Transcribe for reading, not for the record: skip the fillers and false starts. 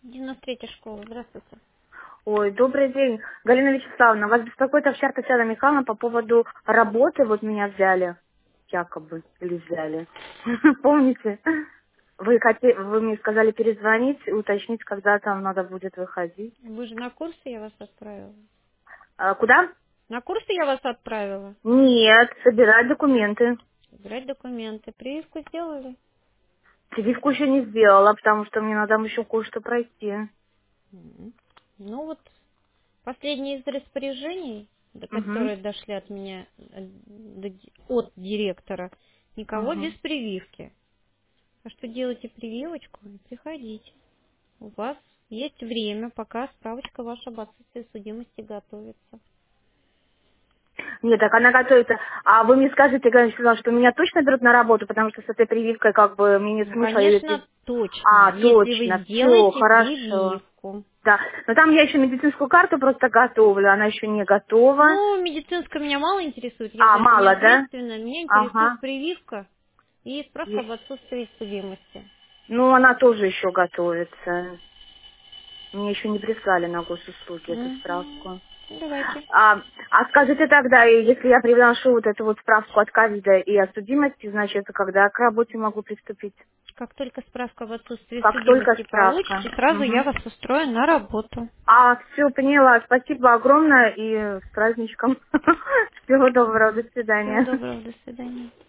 93-я школа, здравствуйте. Ой, добрый день. Галина Вячеславовна, вас беспокоит Овчар Татьяна Михайловна по поводу работы. Вот меня взяли, якобы, или взяли. Помните? Вы мне сказали перезвонить и уточнить, когда там надо будет выходить. Вы же на курсы я вас отправила. Куда? На курсы я вас отправила. Нет, собирать документы. Собирать документы. Прививку сделали? Прививку еще не сделала, потому что мне надо еще кое-что пройти. Мгм. Ну вот, последние из распоряжений, Угу. которые дошли от меня, от директора, никого без Угу. прививки. А что делайте прививочку и приходите. У вас есть время, пока справочка ваша об отсутствии судимости готовится. Нет, так она готовится. А вы мне скажите, Галина Вячеславовна, что меня точно берут на работу, потому что с этой прививкой как бы мне нет Ну, смысла. Если... конечно, точно, если вы Точно, все, сделаете хорошо. прививку. Да, но там я еще медицинскую карту просто готовлю, она еще не готова. Ну, медицинская меня мало интересует, я за это не Мало, да? ответственна. Меня интересует Ага. прививка и справка об отсутствии судимости. Ну, она тоже еще готовится. Мне еще не прислали на госуслуги эту Мгм. справку. Давайте. Скажите тогда, если я приношу вот эту вот справку от ковида и от судимости, значит, когда к работе могу приступить? Как только справка об отсутствии Как только судимости справка. получите, сразу я Мгм. вас устрою на работу. Все, поняла. Спасибо огромное и с праздничком. Всего доброго, до Всего свидания. доброго, до свидания.